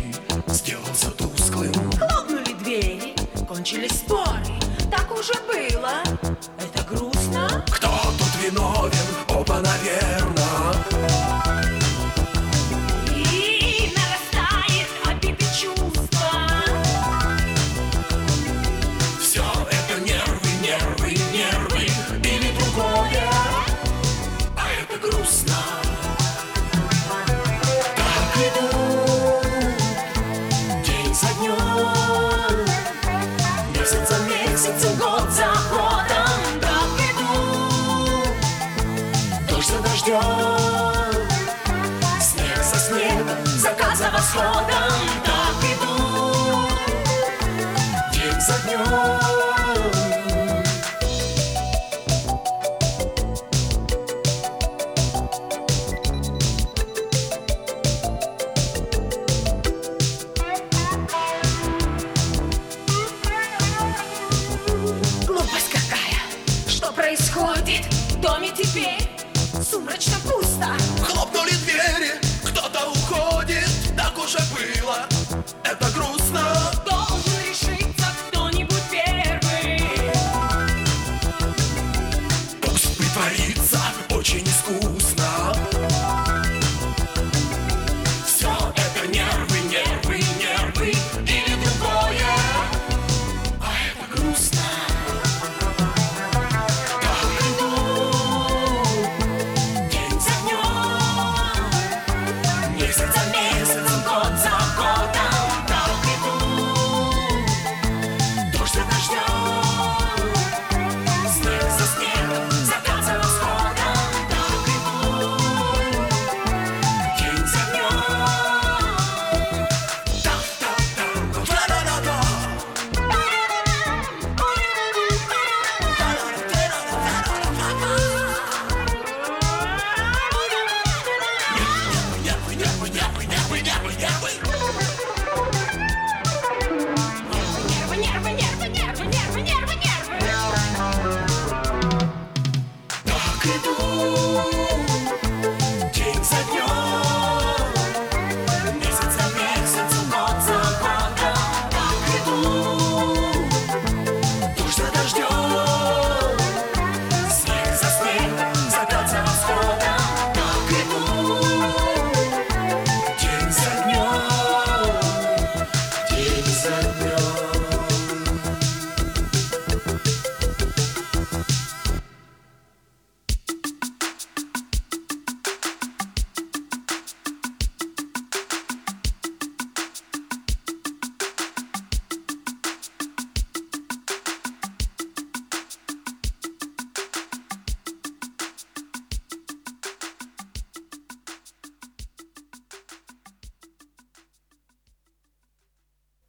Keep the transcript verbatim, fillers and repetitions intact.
день сделался тусклым. Хлопнули двери, кончились споры. Так уже было, это грустно. Кто тут виновен? Оба, наверно. И нарастает обиды чувства. Все это нервы, нервы, нервы или другое, а это грустно. Так идут день за днем, месяц за месяцем, год за годом. Так идут дождь за дождем, снег за снегом, закат за восходом. Так идут день за днем. Глупость какая, что происходит в доме теперь? Сумрачно пусто. Хлопнули двери, кто-то уходит, так уже было, это грустно.